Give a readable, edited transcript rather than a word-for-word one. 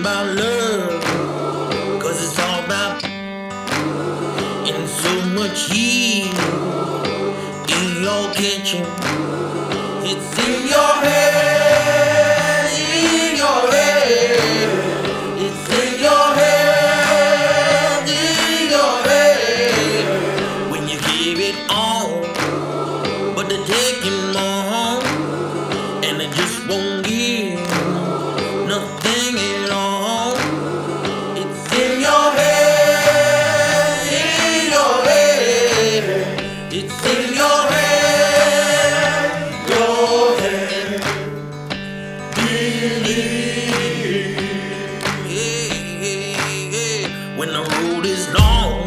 about love, 'cause it's all about in so much heat in your kitchen. It's in your head, in your head. It's in your head, in your head. When you give it all, but they take it more, and they just won't give nothing at all. It's in your head, in your head. It's in your head, your head. Believe. Yeah, yeah, yeah. When the road is long